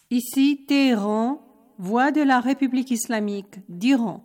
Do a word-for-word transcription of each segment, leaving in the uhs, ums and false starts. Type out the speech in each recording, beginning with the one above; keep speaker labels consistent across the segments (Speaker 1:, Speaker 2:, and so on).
Speaker 1: Ici Téhéran, voix de la République islamique d'Iran.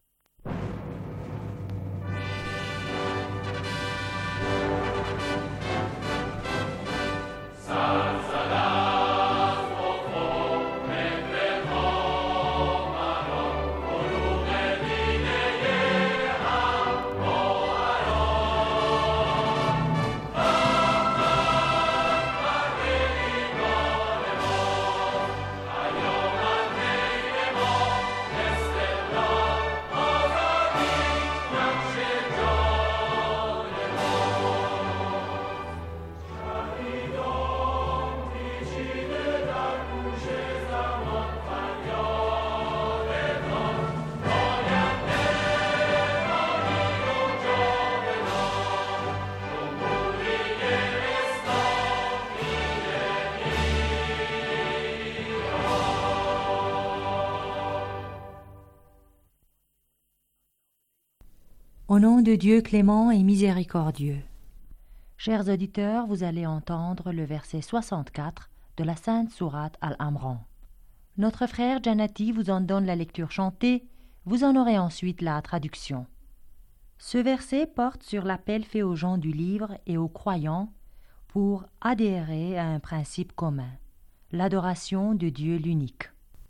Speaker 2: Au nom de Dieu clément et miséricordieux. Chers auditeurs, vous allez entendre le verset soixante-quatre de la Sainte Sourate Al-Imran. Notre frère Janati vous en donne la lecture chantée, vous en aurez ensuite la traduction. Ce verset porte sur l'appel fait aux gens du livre et aux croyants pour adhérer à un principe commun, l'adoration de Dieu l'unique.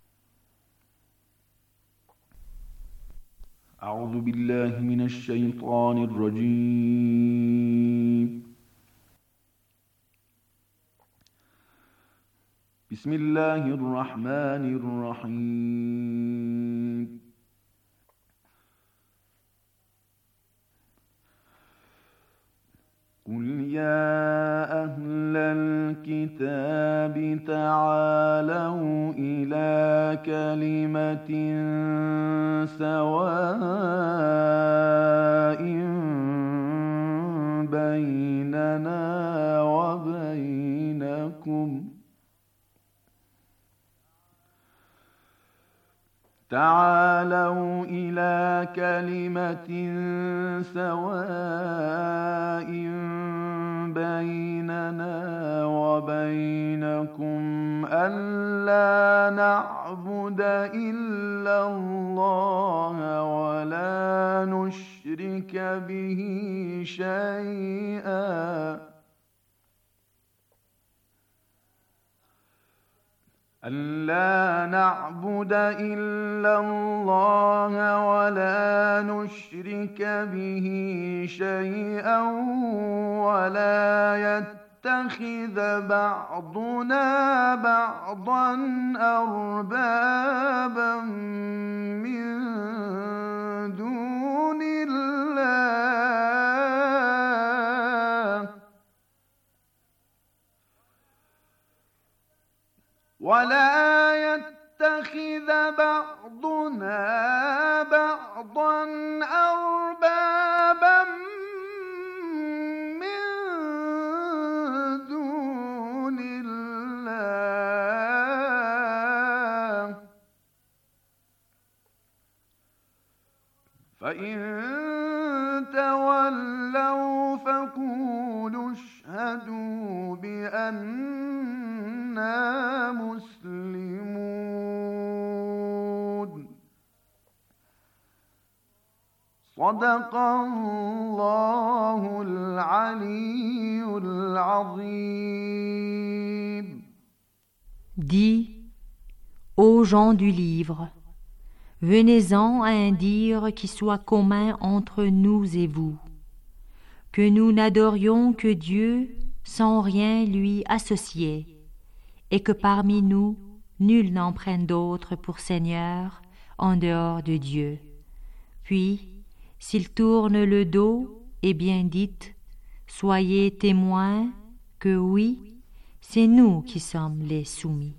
Speaker 3: أعوذ بالله من الشيطان الرجيم بسم الله الرحمن الرحيم قل يا أهل الكتاب تعالوا إلى كلمة سواء بيننا وبينكم تعالوا إلى كلمة سواء بيننا وبينكم ألا نعبد إلا الله ولا نشرك به شيئا ألا نعبد إلا الله ولا نشرك به شيئا ولا يتخذ بعضنا بعضا أربابا من دون الله ولا يتخذ بعضنا بعضا أربابا من دون الله فإن تولوا فقولوا اشهدوا بأننا مسلمون صدق الله العلي العظيم.
Speaker 2: Dis, ô gens du livre, venez-en à un dire qui soit commun entre nous et vous, que nous n'adorions que Dieu sans rien lui associer, et que parmi nous, nul n'en prenne d'autre pour Seigneur en dehors de Dieu. Puis, s'il tourne le dos, eh bien dites, soyez témoins que oui, c'est nous qui sommes les soumis.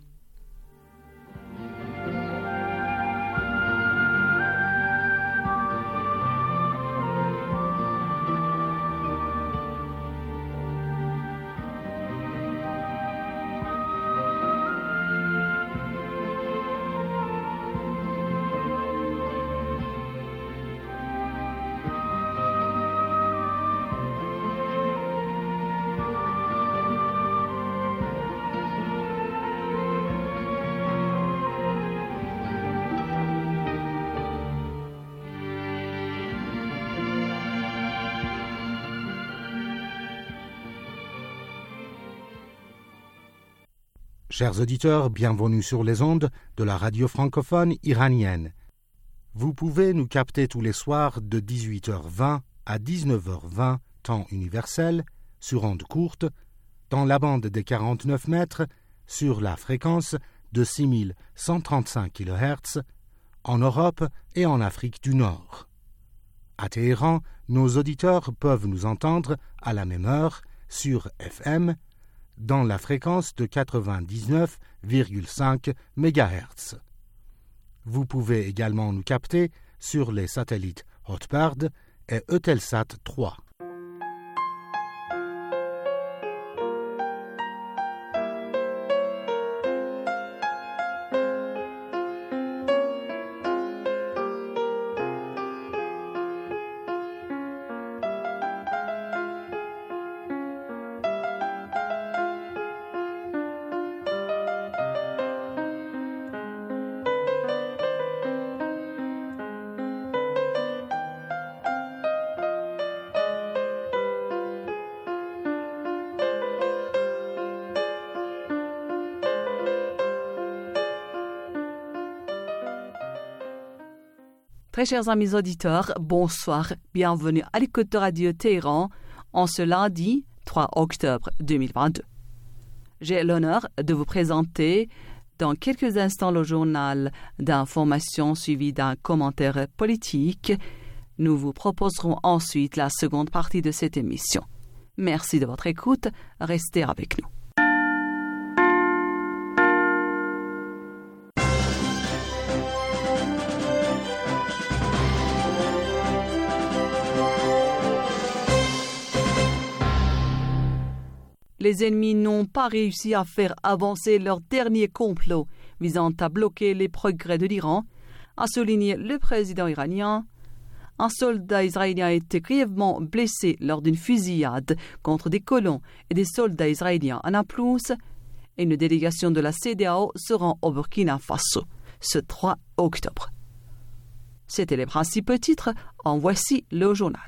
Speaker 4: Chers auditeurs, bienvenue sur les ondes de la radio francophone iranienne. Vous pouvez nous capter tous les soirs de dix-huit heures vingt à dix-neuf heures vingt, temps universel, sur ondes courtes, dans la bande des quarante-neuf mètres, sur la fréquence de six mille cent trente-cinq kilohertz, en Europe et en Afrique du Nord. À Téhéran, nos auditeurs peuvent nous entendre à la même heure sur F M, dans la fréquence de quatre-vingt-dix-neuf virgule cinq mégahertz. Vous pouvez également nous capter sur les satellites Hotbird et Eutelsat trois.
Speaker 5: Très chers amis auditeurs, bonsoir, bienvenue à l'écoute de Radio Téhéran en ce lundi trois octobre deux mille vingt-deux. J'ai l'honneur de vous présenter dans quelques instants le journal d'information suivi d'un commentaire politique. Nous vous proposerons ensuite la seconde partie de cette émission. Merci de votre écoute, restez avec nous. Les ennemis n'ont pas réussi à faire avancer leur dernier complot visant à bloquer les progrès de l'Iran, a souligné le président iranien. Un soldat israélien a été grièvement blessé lors d'une fusillade contre des colons et des soldats israéliens à Naplouse, et une délégation de la C D A O se rend au Burkina Faso ce trois octobre. C'étaient les principaux titres, en voici le journal.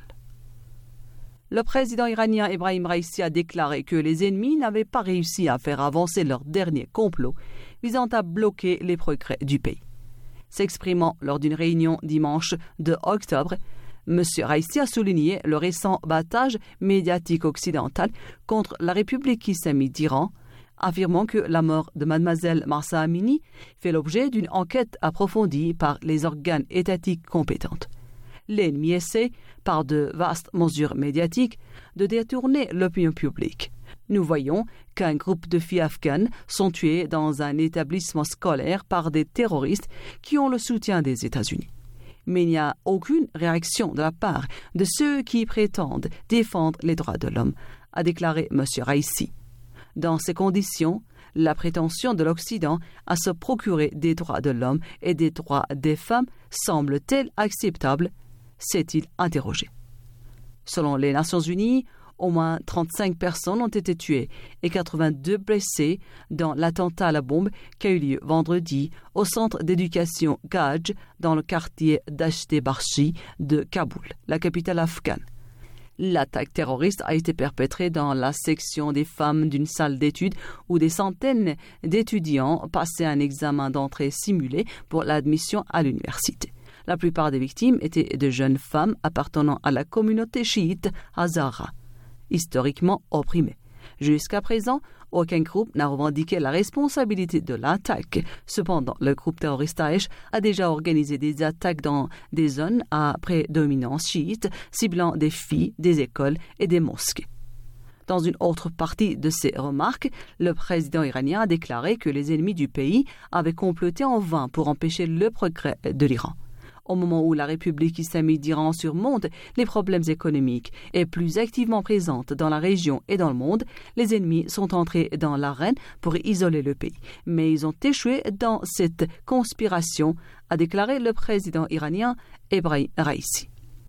Speaker 5: Le président iranien Ebrahim Raïssi a déclaré que les ennemis n'avaient pas réussi à faire avancer leur dernier complot visant à bloquer les progrès du pays. S'exprimant lors d'une réunion dimanche deux octobre, M. Raïssi a souligné le récent battage médiatique occidental contre la République islamique d'Iran, affirmant que la mort de Mademoiselle Mahsa Amini fait l'objet d'une enquête approfondie par les organes étatiques compétents. L'ennemi essaie, par de vastes mesures médiatiques, de détourner l'opinion publique. Nous voyons qu'un groupe de filles afghanes sont tuées dans un établissement scolaire par des terroristes qui ont le soutien des États-Unis. Mais il n'y a aucune réaction de la part de ceux qui prétendent défendre les droits de l'homme, a déclaré M. Raïssi. Dans ces conditions, la prétention de l'Occident à se procurer des droits de l'homme et des droits des femmes semble-t-elle acceptable ? S'est-il interrogé. Selon les Nations Unies, au moins trente-cinq personnes ont été tuées et quatre-vingt-deux blessées dans l'attentat à la bombe qui a eu lieu vendredi au centre d'éducation Gaj dans le quartier d'Ashte-Barchi de Kaboul, la capitale afghane. L'attaque terroriste a été perpétrée dans la section des femmes d'une salle d'études où des centaines d'étudiants passaient un examen d'entrée simulé pour l'admission à l'université. La plupart des victimes étaient de jeunes femmes appartenant à la communauté chiite Hazara, historiquement opprimée. Jusqu'à présent, aucun groupe n'a revendiqué la responsabilité de l'attaque. Cependant, le groupe terroriste Daesh a déjà organisé des attaques dans des zones à prédominance chiite, ciblant des filles, des écoles et des mosquées. Dans une autre partie de ses remarques, le président iranien a déclaré que les ennemis du pays avaient comploté en vain pour empêcher le progrès de l'Iran. Au moment où la République islamique d'Iran surmonte les problèmes économiques et plus activement présente dans la région et dans le monde, les ennemis sont entrés dans l'arène pour isoler le pays. Mais ils ont échoué dans cette conspiration, a déclaré le président iranien Ebrahim Raïssi.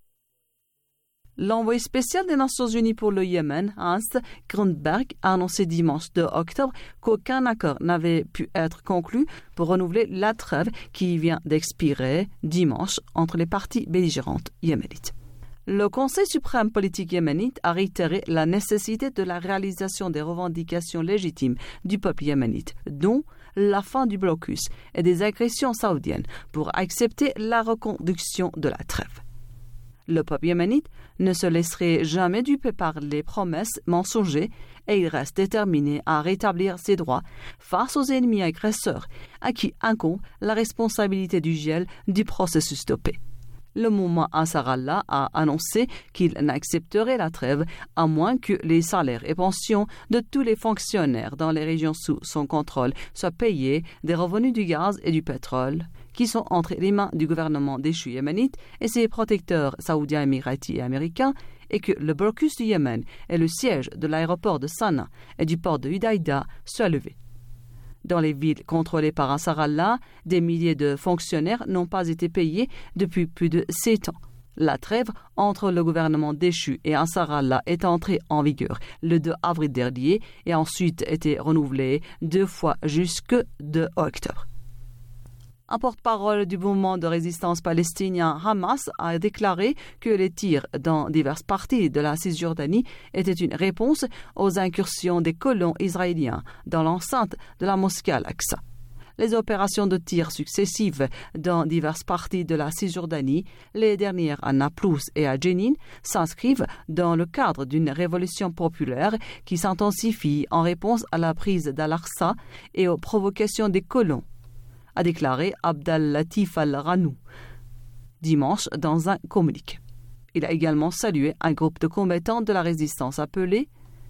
Speaker 5: L'envoyé spécial des Nations Unies pour le Yémen, Hans Grundberg, a annoncé dimanche deux octobre qu'aucun accord n'avait pu être conclu pour renouveler la trêve qui vient d'expirer dimanche entre les parties belligérantes yéménites. Le Conseil suprême politique yéménite a réitéré la nécessité de la réalisation des revendications légitimes du peuple yéménite, dont la fin du blocus et des agressions saoudiennes pour accepter la reconduction de la trêve. Le peuple yéménite ne se laisserait jamais duper par les promesses mensongères et il reste déterminé à rétablir ses droits face aux ennemis agresseurs à qui incombe la responsabilité du gel du processus de paix. Le mouvement Ansar-Allah a annoncé qu'il n'accepterait la trêve à moins que les salaires et pensions de tous les fonctionnaires dans les régions sous son contrôle soient payés des revenus du gaz et du pétrole qui sont entre les mains du gouvernement déchu yéménite et ses protecteurs saoudiens, émiratis et américains, et que le blocus du Yémen et le siège de l'aéroport de Sanaa et du port de Hudaïda soient levés. Dans les villes contrôlées par Ansar-Allah, des milliers de fonctionnaires n'ont pas été payés depuis plus de sept ans. La trêve entre le gouvernement déchu et Ansar-Allah est entrée en vigueur le deux avril dernier et a ensuite été renouvelée deux fois jusque deux octobre. Un porte-parole du mouvement de résistance palestinien Hamas a déclaré que les tirs dans diverses parties de la Cisjordanie étaient une réponse aux incursions des colons israéliens dans l'enceinte de la mosquée Al-Aqsa. Les opérations de tir successives dans diverses parties de la Cisjordanie, les dernières à Naplouse et à Jenin, s'inscrivent dans le cadre d'une révolution populaire qui s'intensifie en réponse à la prise d'Al-Aqsa et aux provocations des colons, a déclaré Abdel Latif Al-Ranou dimanche dans un communiqué. Il a également salué un groupe de combattants de la résistance appelé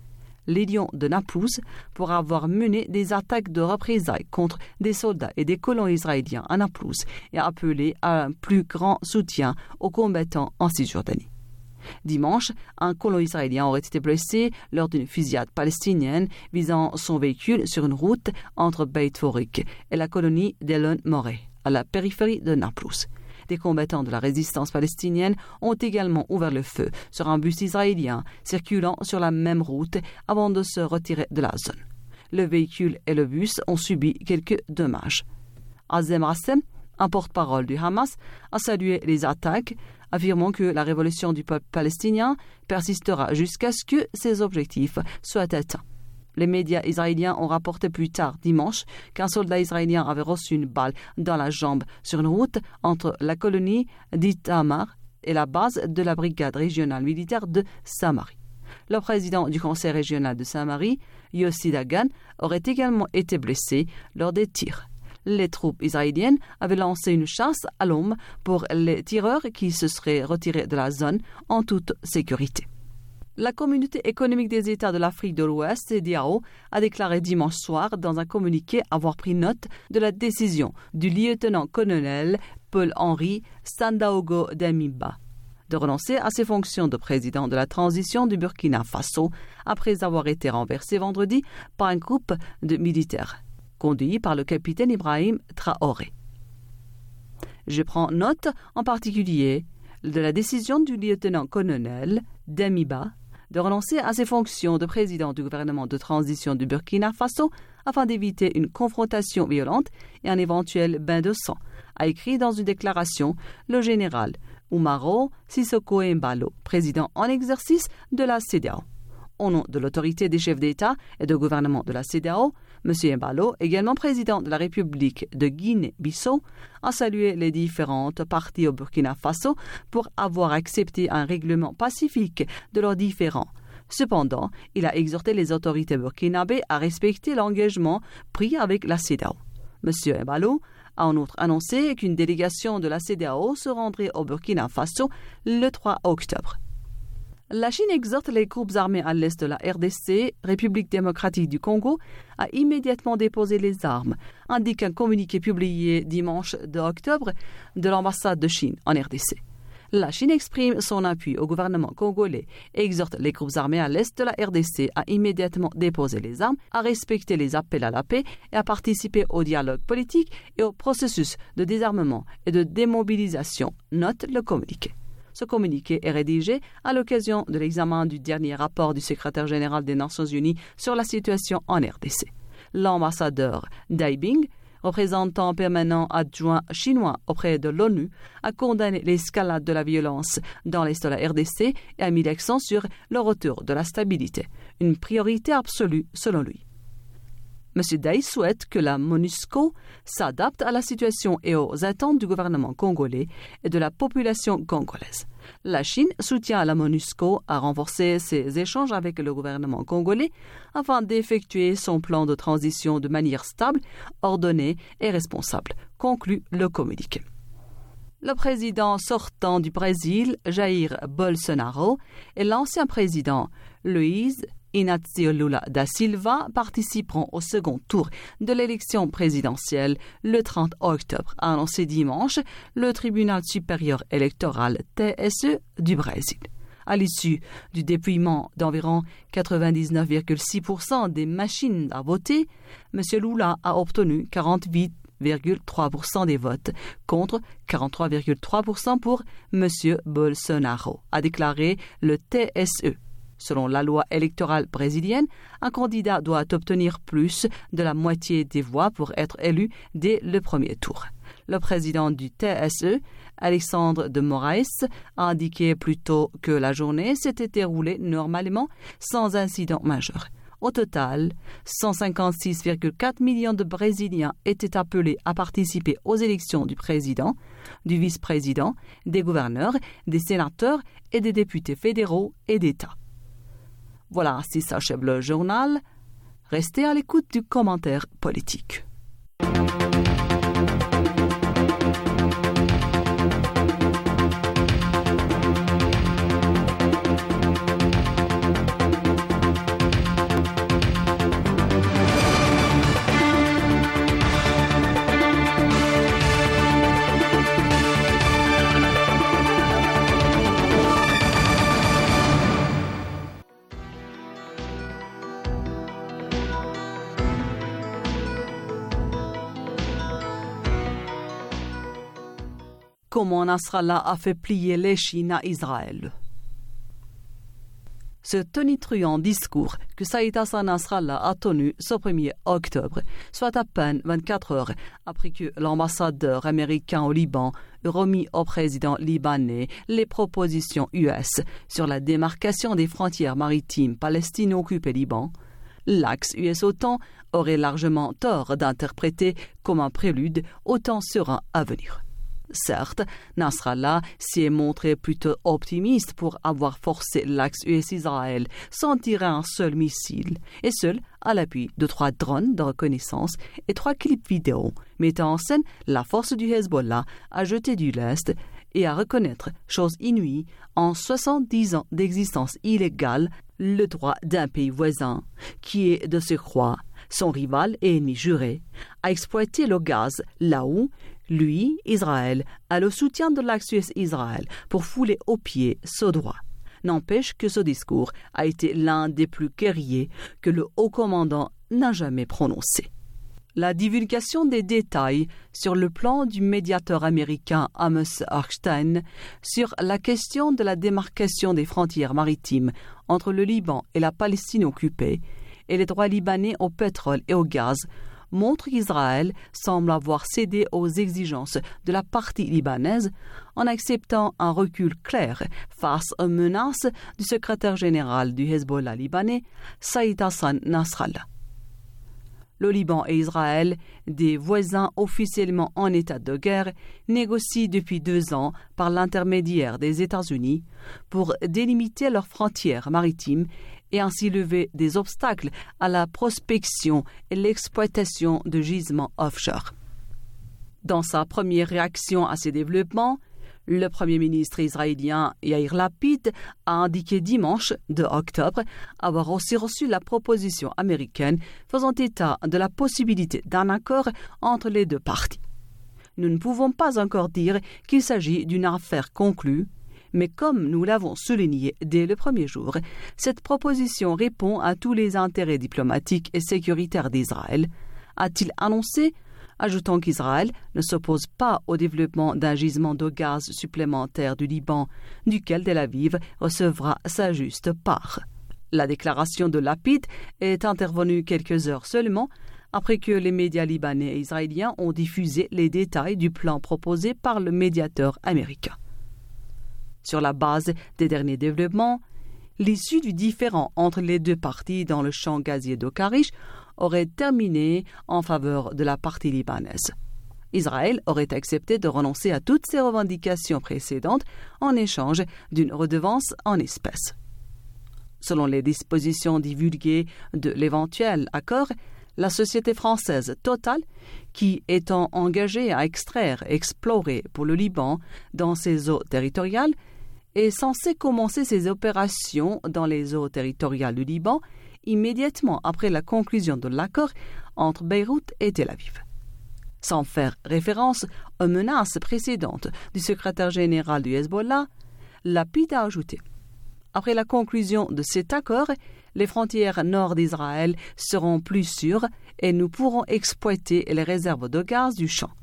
Speaker 5: les Lions de Naplouse pour avoir mené des attaques de représailles contre des soldats et des colons israéliens à Naplouse et a appelé à un plus grand soutien aux combattants en Cisjordanie. Dimanche, un colon israélien aurait été blessé lors d'une fusillade palestinienne visant son véhicule sur une route entre Beit Forik et la colonie d'Elon Moreh, à la périphérie de Naplouse. Des combattants de la résistance palestinienne ont également ouvert le feu sur un bus israélien circulant sur la même route avant de se retirer de la zone. Le véhicule et le bus ont subi quelques dommages. Azem Rassem, un porte-parole du Hamas, a salué les attaques, affirmant que la révolution du peuple palestinien persistera jusqu'à ce que ses objectifs soient atteints. Les médias israéliens ont rapporté plus tard dimanche qu'un soldat israélien avait reçu une balle dans la jambe sur une route entre la colonie d'Itamar et la base de la brigade régionale militaire de Samarie. Le président du conseil régional de Samarie, Yossi Dagan, aurait également été blessé lors des tirs. Les troupes israéliennes avaient lancé une chasse à l'homme pour les tireurs qui se seraient retirés de la zone en toute sécurité. La Communauté économique des États de l'Afrique de l'Ouest, C E D E A O, a déclaré dimanche soir dans un communiqué avoir pris note de la décision du lieutenant-colonel Paul-Henri Sandaogo Damiba de renoncer à ses fonctions de président de la transition du Burkina Faso après avoir été renversé vendredi par un groupe de militaires conduit par le capitaine Ibrahim Traoré. Je prends note en particulier de la décision du lieutenant-colonel Damiba de renoncer à ses fonctions de président du gouvernement de transition du Burkina Faso afin d'éviter une confrontation violente et un éventuel bain de sang, a écrit dans une déclaration le général Umaro Sissoko Embalo, président en exercice de la C E D E A O. Au nom de l'autorité des chefs d'État et de gouvernement de la C E D E A O, M. Embalo, également président de la République de Guinée-Bissau, a salué les différentes parties au Burkina Faso pour avoir accepté un règlement pacifique de leurs différends. Cependant, il a exhorté les autorités burkinabées à respecter l'engagement pris avec la C E D E A O. M. Embalo a en outre annoncé qu'une délégation de la C E D E A O se rendrait au Burkina Faso le trois octobre. La Chine exhorte les groupes armés à l'est de la R D C, République démocratique du Congo, à immédiatement déposer les armes, indique un communiqué publié dimanche deux octobre de l'ambassade de Chine en R D C. La Chine exprime son appui au gouvernement congolais et exhorte les groupes armés à l'est de la R D C à immédiatement déposer les armes, à respecter les appels à la paix et à participer au dialogue politique et au processus de désarmement et de démobilisation, note le communiqué. Ce communiqué est rédigé à l'occasion de l'examen du dernier rapport du secrétaire général des Nations Unies sur la situation en R D C. L'ambassadeur Dai Bing, représentant permanent adjoint chinois auprès de l'ONU, a condamné l'escalade de la violence dans l'est de la R D C et a mis l'accent sur le retour de la stabilité, une priorité absolue selon lui. M. Day souhaite que la MONUSCO s'adapte à la situation et aux attentes du gouvernement congolais et de la population congolaise. La Chine soutient la MONUSCO à renforcer ses échanges avec le gouvernement congolais afin d'effectuer son plan de transition de manière stable, ordonnée et responsable, conclut le communiqué. Le président sortant du Brésil, Jair Bolsonaro, et l'ancien président Luiz Inácio Lula da Silva participeront au second tour de l'élection présidentielle le trente octobre, a annoncé dimanche le tribunal supérieur électoral T S E du Brésil. À l'issue du dépouillement d'environ quatre-vingt-dix-neuf virgule six pour cent des machines à voter, M. Lula a obtenu quarante-huit virgule trois pour cent des votes contre quarante-trois virgule trois pour cent pour M. Bolsonaro, a déclaré le T S E. Selon la loi électorale brésilienne, un candidat doit obtenir plus de la moitié des voix pour être élu dès le premier tour. Le président du T S E, Alexandre de Moraes, a indiqué plus tôt que la journée s'était déroulée normalement sans incident majeur. Au total, cent cinquante-six virgule quatre millions de Brésiliens étaient appelés à participer aux élections du président, du vice-président, des gouverneurs, des sénateurs et des députés fédéraux et d'État. Voilà, ainsi s'achève le journal. Restez à l'écoute du commentaire politique. Comment Nasrallah a fait plier l'échine à Israël. Ce tonitruant discours que Saïd Hassan Nasrallah a tenu ce premier octobre, soit à peine vingt-quatre heures après que l'ambassadeur américain au Liban eut remis au président libanais les propositions U S sur la démarcation des frontières maritimes palestino-occupées Liban, l'axe U S-OTAN aurait largement tort d'interpréter comme un prélude au temps serein à venir. Certes, Nasrallah s'y est montré plutôt optimiste pour avoir forcé l'axe U S-Israël sans tirer un seul missile, et seul à l'appui de trois drones de reconnaissance et trois clips vidéo mettant en scène la force du Hezbollah à jeter du lest et à reconnaître, chose inouïe, en soixante-dix ans d'existence illégale, le droit d'un pays voisin, qui est de surcroît son rival et ennemi juré, à exploiter le gaz là où lui, Israël, a le soutien de l'axe U S-Israël pour fouler aux pieds ce droit. N'empêche que ce discours a été l'un des plus guerriers que le haut commandant n'a jamais prononcé. La divulgation des détails sur le plan du médiateur américain Amos Hochstein sur la question de la démarcation des frontières maritimes entre le Liban et la Palestine occupée et les droits libanais au pétrole et au gaz montre qu'Israël semble avoir cédé aux exigences de la partie libanaise en acceptant un recul clair face aux menaces du secrétaire général du Hezbollah libanais, Saïd Hassan Nasrallah. Le Liban et Israël, des voisins officiellement en état de guerre, négocient depuis deux ans par l'intermédiaire des États-Unis pour délimiter leurs frontières maritimes et ainsi lever des obstacles à la prospection et l'exploitation de gisements offshore. Dans sa première réaction à ces développements, le Premier ministre israélien Yair Lapid a indiqué dimanche deux octobre avoir aussi reçu la proposition américaine faisant état de la possibilité d'un accord entre les deux parties. Nous ne pouvons pas encore dire qu'il s'agit d'une affaire conclue, mais comme nous l'avons souligné dès le premier jour, cette proposition répond à tous les intérêts diplomatiques et sécuritaires d'Israël, a-t-il annoncé, ajoutant qu'Israël ne s'oppose pas au développement d'un gisement de gaz supplémentaire du Liban, duquel Tel Aviv recevra sa juste part. La déclaration de Lapid est intervenue quelques heures seulement après que les médias libanais et israéliens ont diffusé les détails du plan proposé par le médiateur américain. Sur la base des derniers développements, l'issue du différend entre les deux parties dans le champ gazier d'Okarish aurait terminé en faveur de la partie libanaise. Israël aurait accepté de renoncer à toutes ses revendications précédentes en échange d'une redevance en espèces. Selon les dispositions divulguées de l'éventuel accord, la société française Total, qui étant engagée à extraire et explorer pour le Liban dans ses eaux territoriales, est censée commencer ses opérations dans les eaux territoriales du Liban immédiatement après la conclusion de l'accord entre Beyrouth et Tel Aviv. Sans faire référence aux menaces précédentes du secrétaire général du Hezbollah, Lapid a ajouté: après la conclusion de cet accord, les frontières nord d'Israël seront plus sûres et nous pourrons exploiter les réserves de gaz du champ.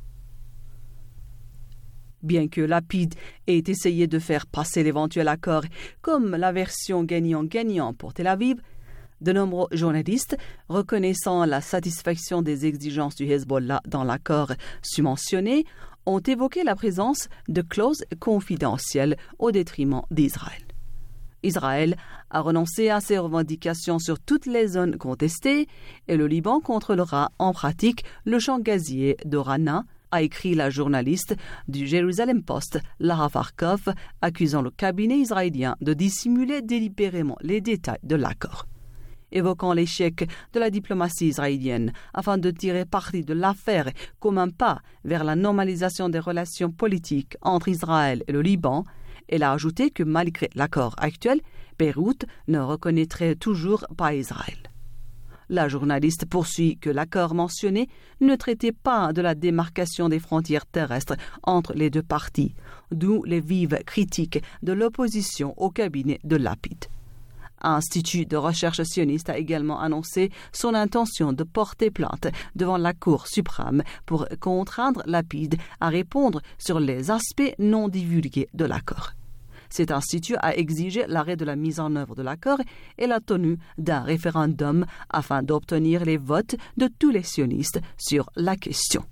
Speaker 5: Bien que Lapid ait essayé de faire passer l'éventuel accord comme la version gagnant-gagnant pour Tel Aviv, de nombreux journalistes, reconnaissant la satisfaction des exigences du Hezbollah dans l'accord submentionné, ont évoqué la présence de clauses confidentielles au détriment d'Israël. Israël a renoncé à ses revendications sur toutes les zones contestées et le Liban contrôlera en pratique le champ gazier de Rana, a écrit la journaliste du Jerusalem Post, Lara Farkov, accusant le cabinet israélien de dissimuler délibérément les détails de l'accord. Évoquant l'échec de la diplomatie israélienne afin de tirer parti de l'affaire comme un pas vers la normalisation des relations politiques entre Israël et le Liban, elle a ajouté que malgré l'accord actuel, Beyrouth ne reconnaîtrait toujours pas Israël. La journaliste poursuit que l'accord mentionné ne traitait pas de la démarcation des frontières terrestres entre les deux parties, d'où les vives critiques de l'opposition au cabinet de Lapid. Un institut de recherche sioniste a également annoncé son intention de porter plainte devant la Cour suprême pour contraindre Lapid à répondre sur les aspects non divulgués de l'accord. Cet institut a exigé l'arrêt de la mise en œuvre de l'accord et la tenue d'un référendum afin d'obtenir les votes de tous les sionistes sur la question.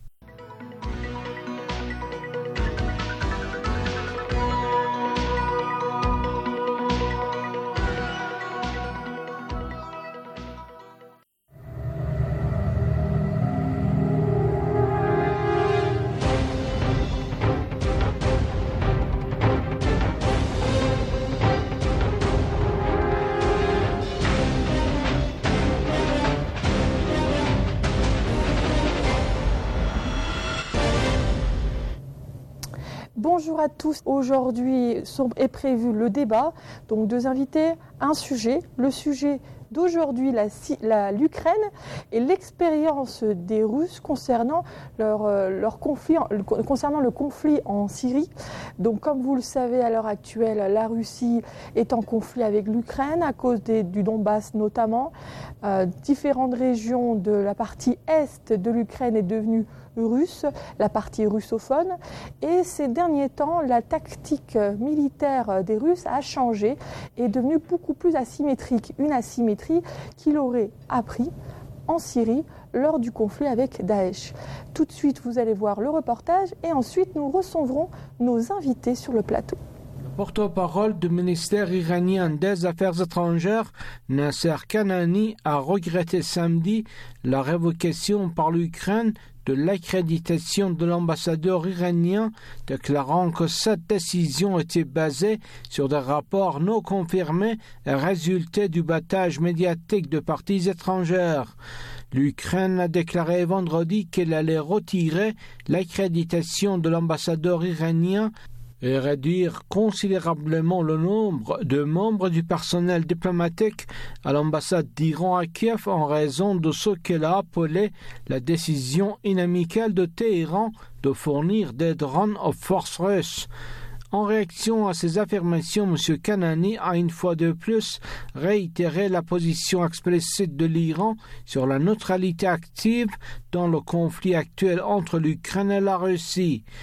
Speaker 6: Bonjour à tous. Aujourd'hui est prévu le débat. Donc deux invités, un sujet. Le sujet d'aujourd'hui, la, la, l'Ukraine et l'expérience des Russes concernant leur, leur conflit, concernant le conflit en Syrie. Donc comme vous le savez, à l'heure actuelle, la Russie est en conflit avec l'Ukraine à cause des, du Donbass notamment. Euh, différentes régions de la partie est de l'Ukraine est devenue russe, la partie russophone, et ces derniers temps, la tactique militaire des Russes a changé et est devenue beaucoup plus asymétrique, une asymétrie qu'il aurait appris en Syrie lors du conflit avec Daesh. Tout de suite, vous allez voir le reportage et ensuite nous recevrons nos invités sur le plateau.
Speaker 7: Le porte-parole du ministère iranien des Affaires étrangères, Nasser Kanani, a regretté samedi la révocation par l'Ukraine de l'accréditation de l'ambassadeur iranien, déclarant que cette décision était basée sur des rapports non confirmés et résultait du battage médiatique de parties étrangères. L'Ukraine a déclaré vendredi qu'elle allait retirer l'accréditation de l'ambassadeur iranien et réduire considérablement le nombre de membres du personnel diplomatique à l'ambassade d'Iran à Kiev en raison de ce qu'elle a appelé la décision inamicale de Téhéran de fournir des drones aux forces russes. En réaction à ces affirmations, M. Kanani a une fois de plus réitéré la position explicite de l'Iran sur la neutralité active dans le conflit actuel entre l'Ukraine et la Russie.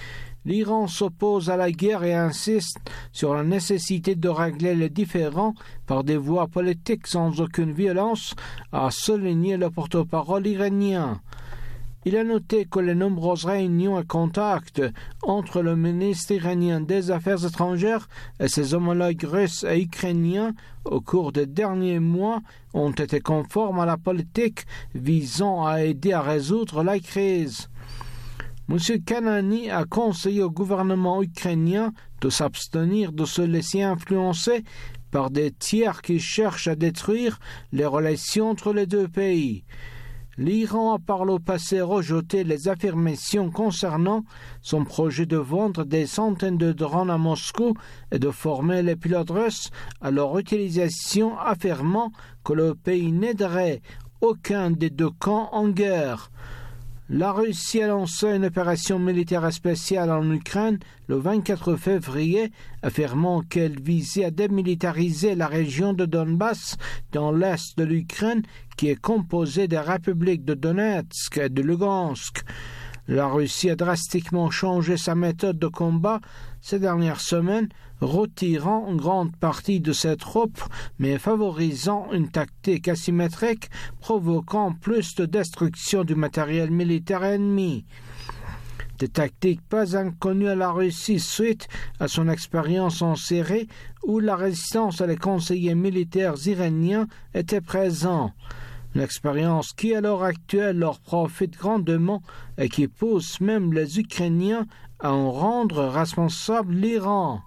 Speaker 7: L'Iran s'oppose à la guerre et insiste sur la nécessité de régler les différends par des voies politiques sans aucune violence, a souligné le porte-parole iranien. Il a noté que les nombreuses réunions et contacts entre le ministre iranien des Affaires étrangères et ses homologues russes et ukrainiens au cours des derniers mois ont été conformes à la politique visant à aider à résoudre la crise. M. Kanani a conseillé au gouvernement ukrainien de s'abstenir de se laisser influencer par des tiers qui cherchent à détruire les relations entre les deux pays. L'Iran a par le passé rejeté les affirmations concernant son projet de vendre des centaines de drones à Moscou et de former les pilotes russes à leur utilisation, affirmant que le pays n'aiderait aucun des deux camps en guerre. La Russie a lancé une opération militaire spéciale en Ukraine le vingt-quatre février, affirmant qu'elle visait à démilitariser la région de Donbass dans l'est de l'Ukraine, qui est composée des républiques de Donetsk et de Lugansk. La Russie a drastiquement changé sa méthode de combat ces dernières semaines, retirant une grande partie de ses troupes, mais favorisant une tactique asymétrique, provoquant plus de destruction du matériel militaire ennemi. Des tactiques pas inconnues à la Russie suite à son expérience en Syrie, où la résistance et les conseillers militaires iraniens étaient présents. Une expérience qui, à l'heure actuelle, leur profite grandement et qui pousse même les Ukrainiens à en rendre responsable l'Iran.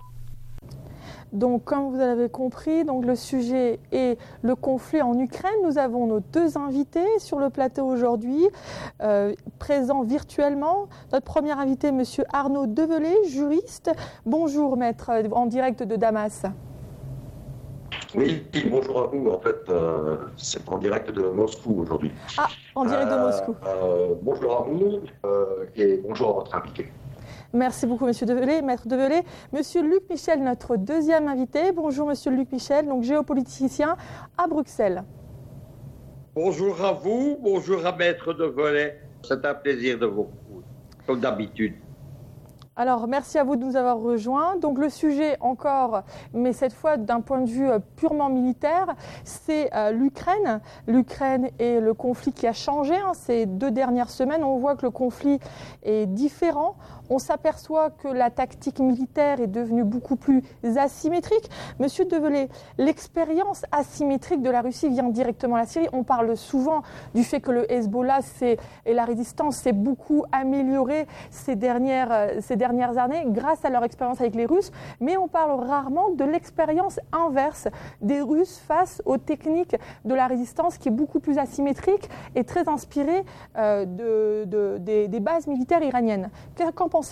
Speaker 6: Donc, comme vous l'avez compris, donc le sujet est le conflit en Ukraine. Nous avons nos deux invités sur le plateau aujourd'hui, euh, présents virtuellement. Notre premier invité, M. Arnaud Develay, juriste. Bonjour, maître, en direct de Damas.
Speaker 8: Oui, bonjour à vous. En fait, euh, c'est en direct de Moscou aujourd'hui.
Speaker 6: Ah, en direct de Moscou.
Speaker 8: Euh, euh, bonjour à vous euh, et bonjour à votre invité.
Speaker 6: Merci beaucoup, Monsieur Develay, Maître Develay. Monsieur Luc Michel, notre deuxième invité. Bonjour, Monsieur Luc Michel, donc géopoliticien à Bruxelles.
Speaker 9: Bonjour à vous, bonjour à Maître Develay. C'est un plaisir de vous, comme d'habitude.
Speaker 6: Alors, merci à vous de nous avoir rejoints. Donc, le sujet encore, mais cette fois d'un point de vue purement militaire, c'est euh, l'Ukraine. L'Ukraine et le conflit qui a changé hein, ces deux dernières semaines. On voit que le conflit est différent. On s'aperçoit que la tactique militaire est devenue beaucoup plus asymétrique. Monsieur Develay, l'expérience asymétrique de la Russie vient directement de la Syrie. On parle souvent du fait que le Hezbollah c'est, et la résistance s'est beaucoup améliorée ces dernières, ces dernières années grâce à leur expérience avec les Russes, mais on parle rarement de l'expérience inverse des Russes face aux techniques de la résistance qui est beaucoup plus asymétrique et très inspirée euh, de, de, des, des bases militaires iraniennes. Qu'en pensez-vous ?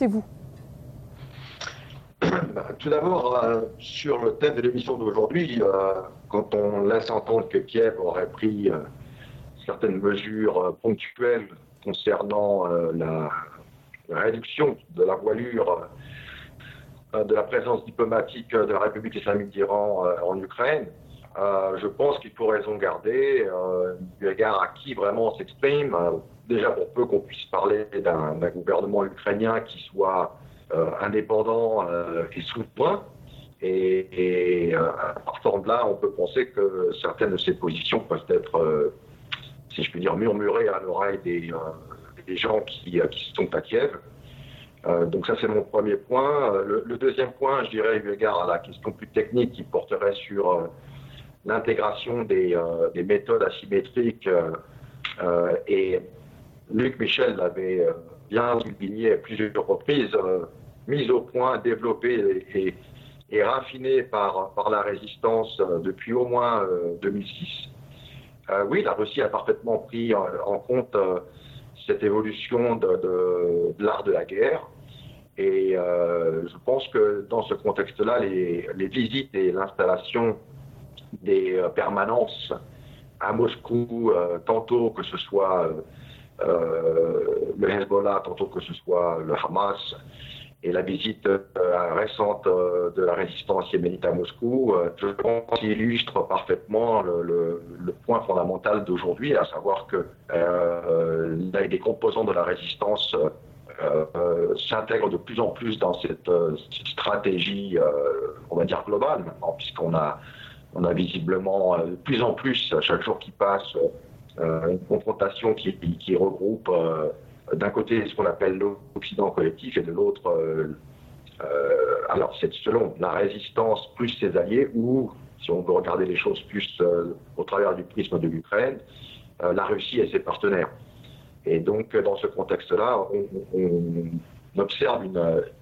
Speaker 8: Tout d'abord, euh, sur le thème de l'émission d'aujourd'hui, euh, quand on laisse entendre que Kiev aurait pris euh, certaines mesures euh, ponctuelles concernant euh, la, la réduction de la voilure euh, de la présence diplomatique de la République islamique d'Iran euh, en Ukraine, euh, je pense qu'il faut raison garder, euh, eu égard à qui vraiment s'exprime. Euh, déjà, pour peu qu'on puisse parler d'un, d'un gouvernement ukrainien qui soit Euh, indépendant euh, et souverain. Et, et euh, partant de là, on peut penser que certaines de ces positions peuvent être, euh, si je puis dire, murmurées à l'oreille des, euh, des gens qui, euh, qui sont à Kiev. Euh, donc ça, c'est mon premier point. Euh, le, le deuxième point, je dirais, eu égard à la question plus technique qui porterait sur euh, l'intégration des, euh, des méthodes asymétriques. Euh, euh, et Luc Michel l'avait euh, bien souligné à plusieurs reprises, euh, mise au point, développée et, et, et raffinée par, par la résistance euh, depuis au moins euh, deux mille six. Euh, oui, la Russie a parfaitement pris en, en compte euh, cette évolution de, de, de l'art de la guerre. Et euh, je pense que dans ce contexte-là, les, les visites et l'installation des euh, permanences à Moscou, euh, tantôt que ce soit euh, Euh, le Hezbollah, tantôt que ce soit le Hamas, et la visite euh, récente euh, de la résistance yéménite à Moscou, euh, je pense qu'il illustre parfaitement le, le, le point fondamental d'aujourd'hui, à savoir que euh, des composants de la résistance euh, euh, s'intègre de plus en plus dans cette, euh, cette stratégie, euh, on va dire globale maintenant, puisqu'on a, on a visiblement euh, de plus en plus, chaque jour qui passe, euh, une confrontation qui, qui regroupe euh, d'un côté ce qu'on appelle l'Occident collectif et de l'autre, euh, euh, alors c'est selon la résistance plus ses alliés, ou si on veut regarder les choses plus euh, au travers du prisme de l'Ukraine, euh, la Russie et ses partenaires. Et donc, dans ce contexte-là, on, on observe une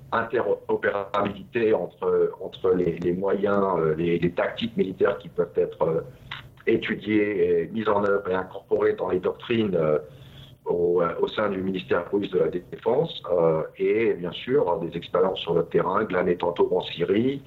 Speaker 8: interopérabilité entre, entre les, les moyens, les, les tactiques militaires qui peuvent être étudiées et mises en œuvre et incorporées dans les doctrines au, au sein du ministère russe de la Défense, euh, et bien sûr des expériences sur le terrain, glanées tantôt en Syrie,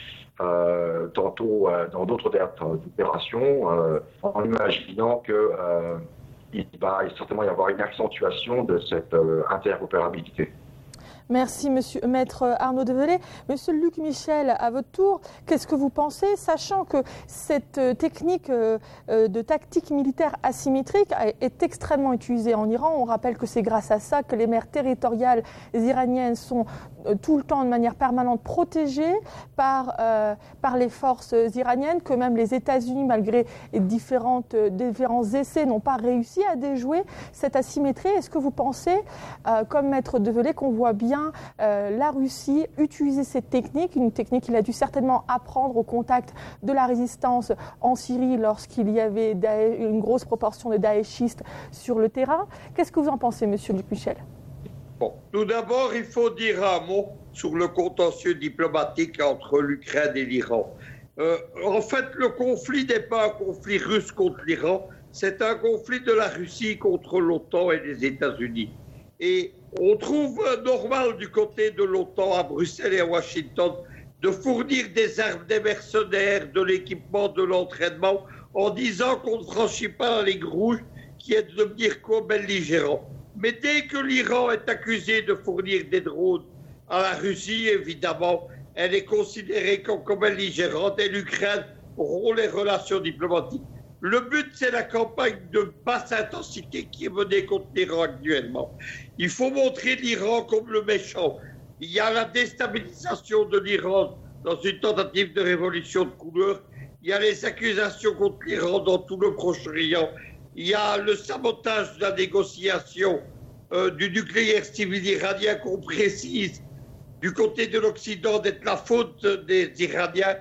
Speaker 8: euh, tantôt euh, dans d'autres théâtres d'opération, euh, en imaginant que euh, il va certainement y avoir une accentuation de cette euh, interopérabilité.
Speaker 6: Merci, monsieur, maître Arnaud Develay. Monsieur Luc Michel, à votre tour, qu'est-ce que vous pensez, sachant que cette technique de tactique militaire asymétrique est extrêmement utilisée en Iran? On rappelle que c'est grâce à ça que les mers territoriales iraniennes sont tout le temps de manière permanente protégées par, euh, par les forces iraniennes, que même les États-Unis, malgré différentes, différents essais, n'ont pas réussi à déjouer cette asymétrie. Est-ce que vous pensez, euh, comme maître Develay, qu'on voit bien Euh, la Russie utiliser cette technique, une technique qu'il a dû certainement apprendre au contact de la résistance en Syrie lorsqu'il y avait une grosse proportion de daéchistes sur le terrain? Qu'est-ce que vous en pensez, monsieur Luc Michel?
Speaker 9: Bon, tout d'abord, il faut dire un mot sur le contentieux diplomatique entre l'Ukraine et l'Iran. Euh, en fait, le conflit n'est pas un conflit russe contre l'Iran, c'est un conflit de la Russie contre l'OTAN et les États-Unis. Et on trouve normal du côté de l'OTAN à Bruxelles et à Washington de fournir des armes, des mercenaires, de l'équipement, de l'entraînement, en disant qu'on ne franchit pas la ligne rouge qui est de devenir co-belligérant. Mais dès que l'Iran est accusé de fournir des drones à la Russie, évidemment, elle est considérée comme co-belligérante et l'Ukraine rompt les relations diplomatiques. Le but, c'est la campagne de basse intensité qui est menée contre l'Iran actuellement. Il faut montrer l'Iran comme le méchant. Il y a la déstabilisation de l'Iran dans une tentative de révolution de couleur. Il y a les accusations contre l'Iran dans tout le Proche-Orient. Il y a le sabotage de la négociation euh, du nucléaire civil iranien qu'on précise du côté de l'Occident d'être la faute des Iraniens.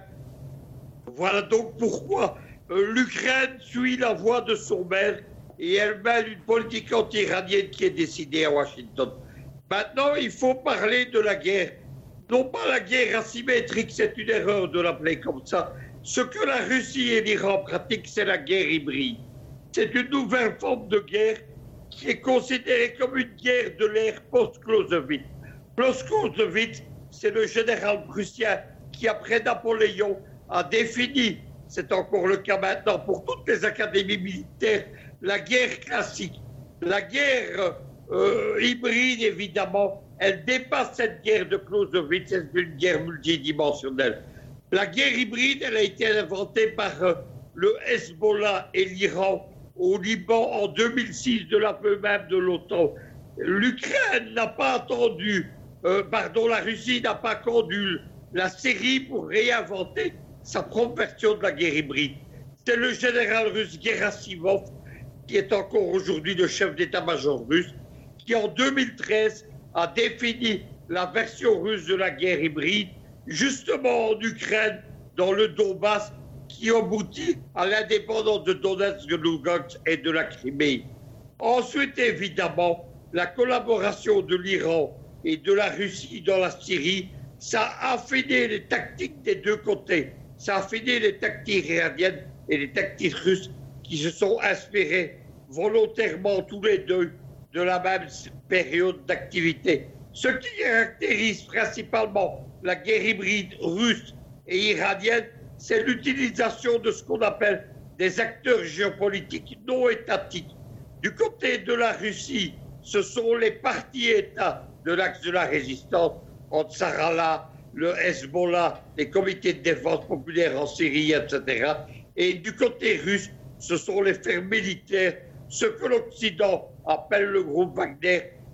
Speaker 9: Voilà donc pourquoi l'Ukraine suit la voie de son maire et elle mène une politique anti-iranienne qui est décidée à Washington. Maintenant, il faut parler de la guerre. Non pas la guerre asymétrique, c'est une erreur de l'appeler comme ça. Ce que la Russie et l'Iran pratiquent, c'est la guerre hybride. C'est une nouvelle forme de guerre qui est considérée comme une guerre de l'ère post-Clausewitz. Post-Clausewitz, c'est le général prussien qui, après Napoléon, a défini, c'est encore le cas maintenant pour toutes les académies militaires, la guerre classique. La guerre euh, hybride, évidemment, elle dépasse cette guerre de Clausewitz, c'est une guerre multidimensionnelle. La guerre hybride, elle a été inventée par euh, le Hezbollah et l'Iran au Liban en deux mille six, de l'aveu même de l'OTAN. L'Ukraine n'a pas attendu, euh, pardon, la Russie n'a pas attendu la Syrie pour réinventer sa propre version de la guerre hybride. C'est le général russe Gerasimov, qui est encore aujourd'hui le chef d'état-major russe, qui en deux mille treize a défini la version russe de la guerre hybride, justement en Ukraine, dans le Donbass, qui aboutit à l'indépendance de Donetsk, de Lugansk et de la Crimée. Ensuite, évidemment, la collaboration de l'Iran et de la Russie dans la Syrie, ça a affiné les tactiques des deux côtés. Ça a affiné les tactiques iraniennes et les tactiques russes qui se sont inspirées volontairement tous les deux de la même période d'activité. Ce qui caractérise principalement la guerre hybride russe et iranienne, c'est l'utilisation de ce qu'on appelle des acteurs géopolitiques non étatiques. Du côté de la Russie, ce sont les partis-États de l'axe de la résistance, Ansarallah, le Hezbollah, les comités de défense populaire en Syrie, et cetera. Et du côté russe, ce sont les fermes militaires, ce que l'Occident appelle le groupe Wagner,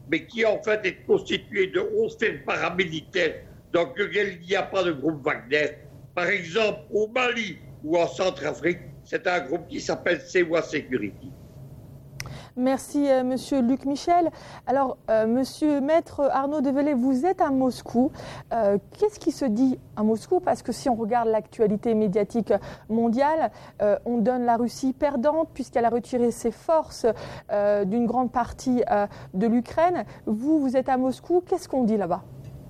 Speaker 9: mais qui en fait est constitué de onze firmes paramilitaires dans lesquelles il n'y a pas de groupe Wagner. Par exemple, au Mali ou en Centrafrique, c'est un groupe qui s'appelle Sewa Security.
Speaker 6: Merci, euh, Monsieur Luc Michel. Alors, euh, Monsieur Maître Arnaud Develay, vous êtes à Moscou. Euh, qu'est-ce qui se dit à Moscou? Parce que si on regarde l'actualité médiatique mondiale, euh, on donne la Russie perdante puisqu'elle a retiré ses forces euh, d'une grande partie euh, de l'Ukraine. Vous, vous êtes à Moscou. Qu'est-ce qu'on dit là-bas?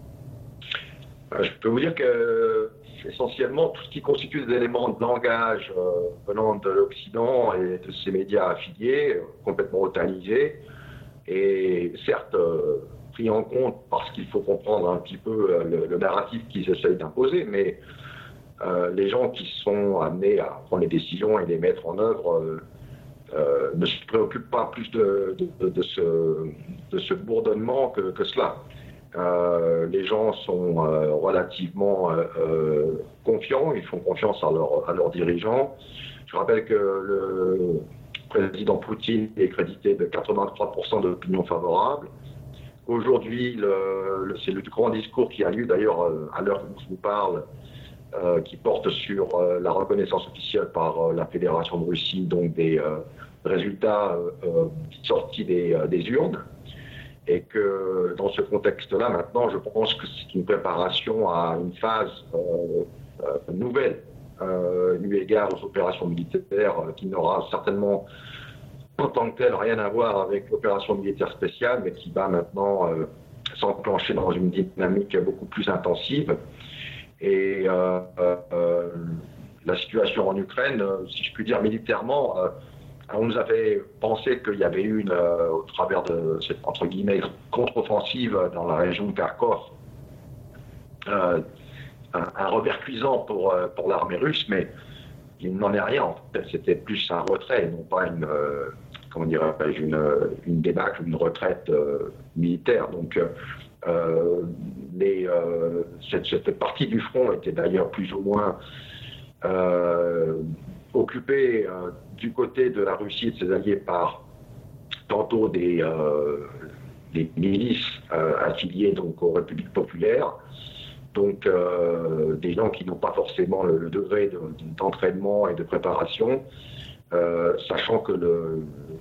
Speaker 8: Je peux vous dire que essentiellement tout ce qui constitue des éléments de langage euh, venant de l'Occident et de ses médias affiliés, euh, complètement otanisés, et certes euh, pris en compte parce qu'il faut comprendre un petit peu euh, le, le narratif qu'ils essayent d'imposer, mais euh, les gens qui sont amenés à prendre les décisions et les mettre en œuvre euh, euh, ne se préoccupent pas plus de, de, de, de, ce, de ce bourdonnement que, que cela. Euh, les gens sont euh, relativement euh, euh, confiants, ils font confiance à, leur, à leurs dirigeants. Je rappelle que le président Poutine est crédité de quatre-vingt-trois pour cent d'opinion favorable. Aujourd'hui, le, le, c'est le grand discours qui a lieu d'ailleurs euh, à l'heure où je vous parle, euh, qui porte sur euh, la reconnaissance officielle par euh, la Fédération de Russie, donc des euh, résultats euh, sortis des, euh, des urnes. Et que dans ce contexte-là, maintenant, je pense que c'est une préparation à une phase euh, euh, nouvelle, euh, eu égard aux opérations militaires, euh, qui n'aura certainement en tant que telle rien à voir avec l'opération militaire spéciale, mais qui va maintenant euh, s'enclencher dans une dynamique beaucoup plus intensive. Et euh, euh, la situation en Ukraine, si je puis dire militairement, euh, on nous avait pensé qu'il y avait eu, une, euh, au travers de cette, entre guillemets, contre-offensive dans la région de Kharkov, euh, un, un revers cuisant pour, euh, pour l'armée russe, mais il n'en est rien. En fait, c'était plus un retrait, non pas une, euh, comment dirais-je, une, une débâcle, une retraite euh, militaire. Donc, euh, les, euh, cette, cette partie du front était d'ailleurs plus ou moins euh, occupée euh, du côté de la Russie et de ses alliés par tantôt des, euh, des milices euh, affiliées donc aux républiques populaires, donc euh, des gens qui n'ont pas forcément le, le degré de, d'entraînement et de préparation, euh, sachant que le,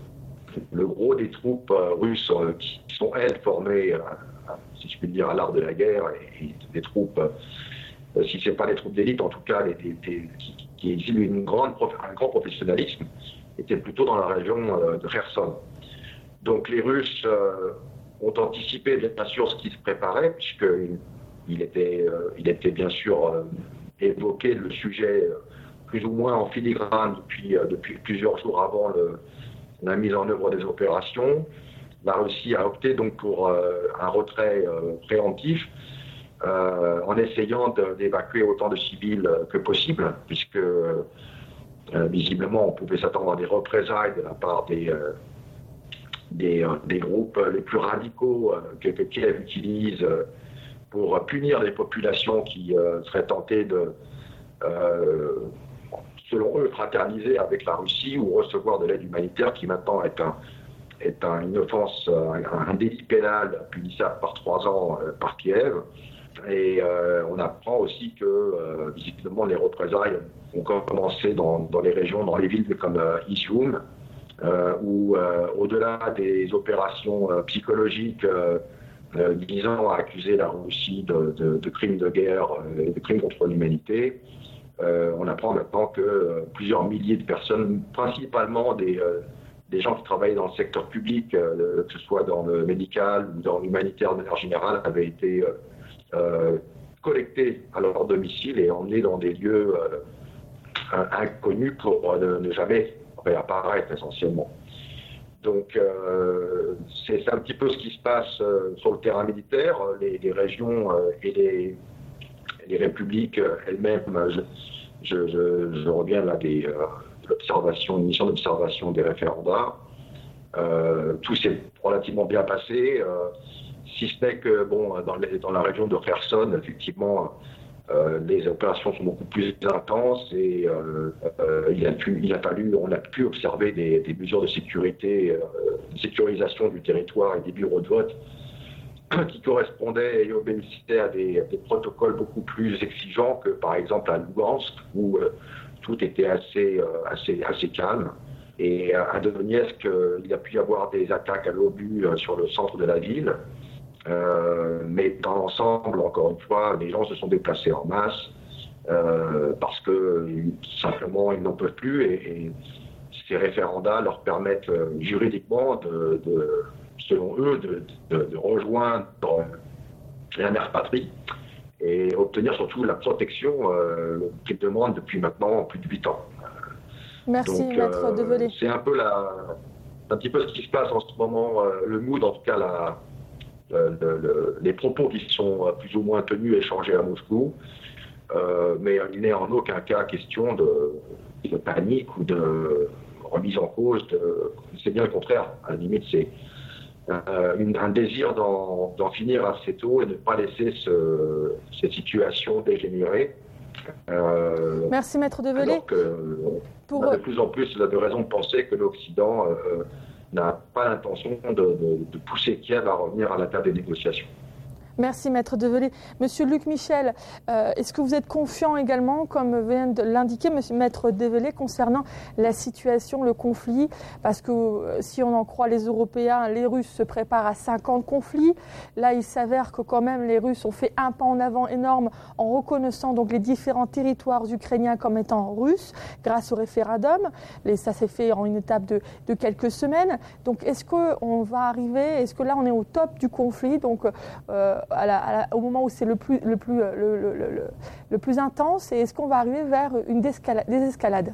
Speaker 8: le gros des troupes euh, russes euh, qui sont elles formées, euh, si je puis dire, à l'art de la guerre, et, et des troupes, euh, si ce n'est pas des troupes d'élite, en tout cas des, des, des, qui, qui exhibent une grande, un grand professionnalisme, étaient plutôt dans la région euh, de Kherson. Donc les Russes euh, ont anticipé bien sûr ce qui se préparait, puisqu'il il était, euh, il était bien sûr euh, évoqué le sujet euh, plus ou moins en filigrane depuis, euh, depuis plusieurs jours avant le, la mise en œuvre des opérations. La Russie a opté donc pour euh, un retrait euh, préemptif, euh, en essayant de, d'évacuer autant de civils euh, que possible, puisque euh, visiblement on pouvait s'attendre à des représailles de la part des, euh, des, euh, des groupes les plus radicaux euh, que, que Kiev utilise euh, pour punir les populations qui euh, seraient tentées de, euh, selon eux, fraterniser avec la Russie ou recevoir de l'aide humanitaire, qui maintenant est un est un, une offense, un, un délit pénal punissable par trois ans euh, par Kiev. Et euh, on apprend aussi que, euh, visiblement, les représailles ont commencé dans, dans les régions, dans les villes comme euh, Izium, euh, où, euh, au-delà des opérations euh, psychologiques euh, euh, visant à accuser la Russie de, de, de crimes de guerre et euh, de crimes contre l'humanité, euh, on apprend maintenant que euh, plusieurs milliers de personnes, principalement des... Euh, des gens qui travaillaient dans le secteur public, euh, que ce soit dans le médical ou dans l'humanitaire de manière générale, avaient été euh, euh, collectés à leur domicile et emmenés dans des lieux euh, inconnus pour euh, ne jamais réapparaître essentiellement. Donc euh, c'est, c'est un petit peu ce qui se passe euh, sur le terrain militaire. Les, les régions euh, et les, les républiques euh, elles-mêmes, je, je, je, je reviens là des... Euh, l'observation, une mission d'observation des référendats. Euh, tout s'est relativement bien passé, euh, si ce n'est que bon, dans, les, dans la région de Kherson, effectivement, Euh, les opérations sont beaucoup plus intenses et euh, euh, il, a pu, il a fallu, on a pu observer des, des mesures de sécurité, euh, de sécurisation du territoire et des bureaux de vote qui correspondaient et obéissaient à des, à des protocoles beaucoup plus exigeants que par exemple à Lugansk où euh, tout était assez, euh, assez, assez calme. Et à Donetsk, euh, il a pu y avoir des attaques à l'obus euh, sur le centre de la ville. Euh, mais dans l'ensemble, encore une fois, les gens se sont déplacés en masse euh, parce que simplement ils n'en peuvent plus et, et ces référendats leur permettent euh, juridiquement, de, de, selon eux, de, de, de rejoindre la mère patrie et obtenir surtout la protection euh, qu'ils demandent depuis maintenant plus de huit ans.
Speaker 6: Merci,
Speaker 8: Donc,
Speaker 6: Maître
Speaker 8: euh,
Speaker 6: Develay.
Speaker 8: C'est un peu la, un petit peu ce qui se passe en ce moment, euh, le mood, en tout cas la. Le, le, les propos qui sont plus ou moins tenus et échangés à Moscou, euh, mais il n'est en aucun cas question de, de panique ou de remise en cause. De, c'est bien le contraire. À la limite, c'est euh, une, un désir d'en, d'en finir assez tôt et ne pas laisser ce, cette situation dégénérer. Euh,
Speaker 6: Merci, Maître Develay.
Speaker 8: Alors que,
Speaker 6: Pour...
Speaker 8: on a de plus en plus de raisons de penser que l'Occident euh, n'a pas l'intention de, de, de pousser Kiev à revenir à la table des négociations.
Speaker 6: Merci, Maître Develay. Monsieur Luc Michel, euh, est-ce que vous êtes confiant également, comme vient de l'indiquer Monsieur Maître Develay, concernant la situation, le conflit? Parce que euh, si on en croit les Européens, les Russes se préparent à cinq ans de conflit. Là, il s'avère que quand même les Russes ont fait un pas en avant énorme en reconnaissant donc les différents territoires ukrainiens comme étant russes grâce au référendum. Et ça s'est fait en une étape de, de quelques semaines. Donc, est-ce qu'on va arriver, est-ce que là on est au top du conflit, donc euh, À la, à la, au moment où c'est le plus, le, plus, le, le, le, le plus intense, et est-ce qu'on va arriver vers une désescalade?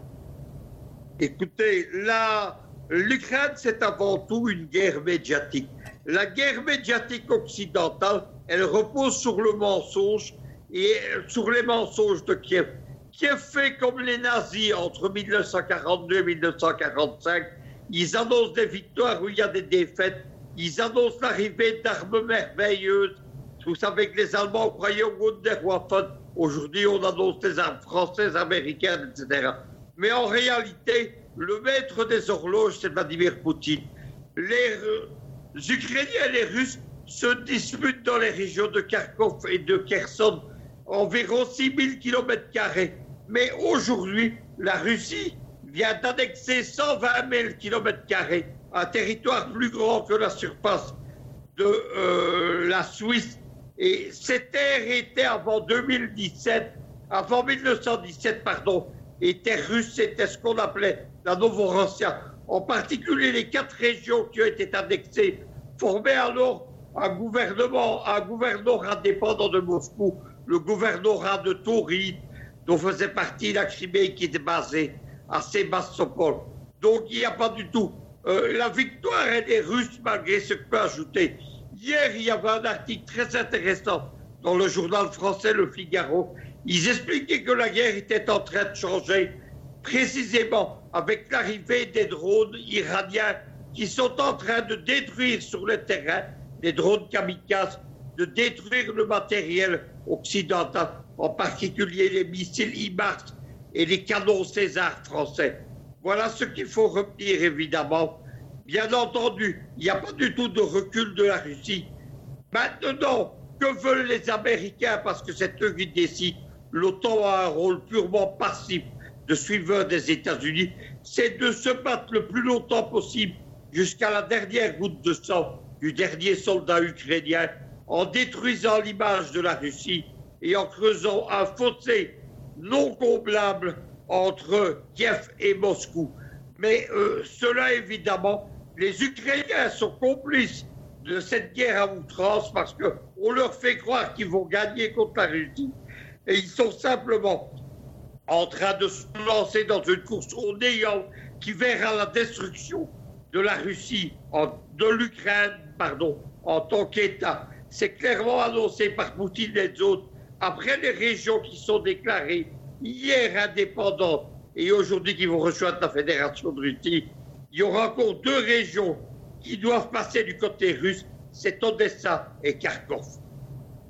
Speaker 9: Écoutez, là, l'Ukraine, c'est avant tout une guerre médiatique. La guerre médiatique occidentale, elle repose sur le mensonge et sur les mensonges de Kiev. Kiev fait comme les nazis entre mille neuf cent quarante-deux et mille neuf cent quarante-cinq. Ils annoncent des victoires où il y a des défaites. Ils annoncent l'arrivée d'armes merveilleuses. Vous savez que les Allemands croyaient au Wunderwaffen. Aujourd'hui, on annonce des armes françaises, américaines, et cetera. Mais en réalité, le maître des horloges, c'est Vladimir Poutine. Les, les Ukrainiens et les Russes se disputent dans les régions de Kharkov et de Kherson, environ six mille kilomètres carrés. Mais aujourd'hui, la Russie vient d'annexer cent vingt mille kilomètres carrés, un territoire plus grand que la surface de euh, la Suisse. Et ces terres étaient avant deux mille dix-sept, avant mille neuf cent dix-sept, pardon, étaient russes, c'était ce qu'on appelait la Novorossia. En particulier, les quatre régions qui ont été annexées formaient alors un gouvernement, un gouvernorat indépendant de Moscou, le gouvernorat de Tauride, dont faisait partie la Crimée qui était basée à Sébastopol. Donc il n'y a pas du tout. Euh, la victoire est des Russes, malgré ce que peut ajouter. Hier, il y avait un article très intéressant dans le journal français Le Figaro. Ils expliquaient que la guerre était en train de changer, précisément avec l'arrivée des drones iraniens qui sont en train de détruire sur le terrain, des drones kamikazes, de détruire le matériel occidental, en particulier les missiles HIMARS et les canons César français. Voilà ce qu'il faut retenir, évidemment. Bien entendu, il n'y a pas du tout de recul de la Russie. Maintenant, que veulent les Américains, parce que c'est eux qui décident, l'OTAN a un rôle purement passif de suiveur des États-Unis, c'est de se battre le plus longtemps possible jusqu'à la dernière goutte de sang du dernier soldat ukrainien, en détruisant l'image de la Russie et en creusant un fossé non comblable entre Kiev et Moscou. Mais euh, cela, évidemment, les Ukrainiens sont complices de cette guerre à outrance parce qu'on leur fait croire qu'ils vont gagner contre la Russie. Et ils sont simplement en train de se lancer dans une course au néant qui verra la destruction de la Russie, en, de l'Ukraine, pardon, en tant qu'État. C'est clairement annoncé par Poutine et les autres. Après les régions qui sont déclarées hier indépendantes et aujourd'hui qui vont rejoindre la Fédération de Russie, il y aura encore deux régions qui doivent passer du côté russe, c'est Odessa et Kharkov.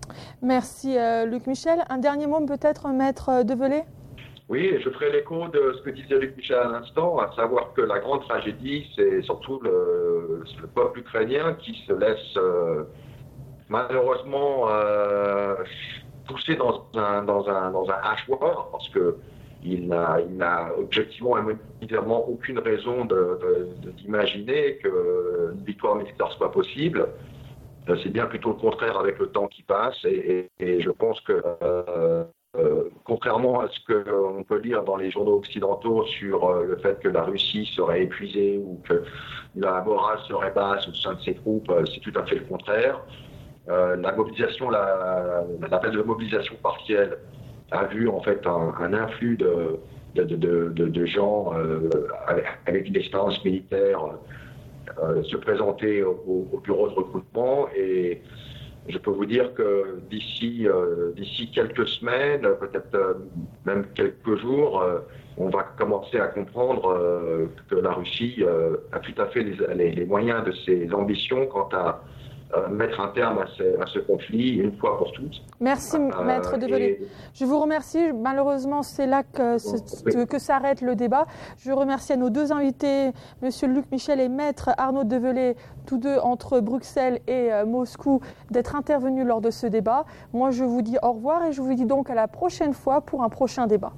Speaker 6: Merci euh, Luc Michel. Un dernier mot peut-être, maître Develay?
Speaker 8: Oui, je ferai l'écho de ce que disait Luc Michel à l'instant, à savoir que la grande tragédie, c'est surtout le, le peuple ukrainien qui se laisse euh, malheureusement euh, pousser dans un, dans un, dans un hachoir, parce que il n'a, il n'a objectivement et monétairement aucune raison de, de, de, d'imaginer qu'une victoire militaire soit possible. C'est bien plutôt le contraire avec le temps qui passe, et, et, et je pense que euh, Euh, contrairement à ce qu'on peut lire dans les journaux occidentaux sur euh, le fait que la Russie serait épuisée ou que la morale serait basse au sein de ses troupes, euh, c'est tout à fait le contraire. Euh, la mobilisation, la, l'appel de mobilisation partielle a vu en fait un, un influx de, de, de, de, de gens euh, avec, avec une expérience militaire euh, se présenter au, au bureau de recrutement, et je peux vous dire que d'ici, euh, d'ici quelques semaines, peut-être euh, même quelques jours, euh, on va commencer à comprendre euh, que la Russie euh, a tout à fait les, les, les moyens de ses ambitions quant à euh, mettre un terme à ce, à ce conflit une fois pour toutes.
Speaker 6: Merci, euh, maître Develay. Et... Je vous remercie. Malheureusement, c'est là que, oui. que s'arrête le débat. Je remercie à nos deux invités, monsieur Luc Michel et maître Arnaud Develay, tous deux entre Bruxelles et euh, Moscou, d'être intervenus lors de ce débat. Moi, je vous dis au revoir et je vous dis donc à la prochaine fois pour un prochain débat.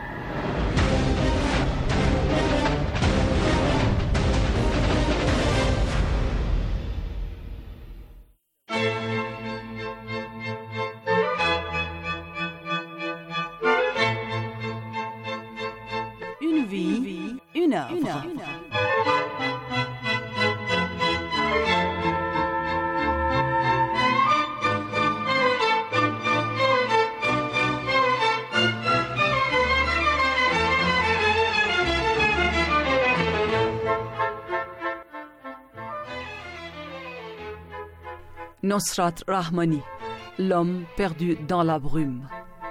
Speaker 5: Une vie, une œuvre. Une œuvre. Nosrat Rahmani, l'homme perdu dans la brume.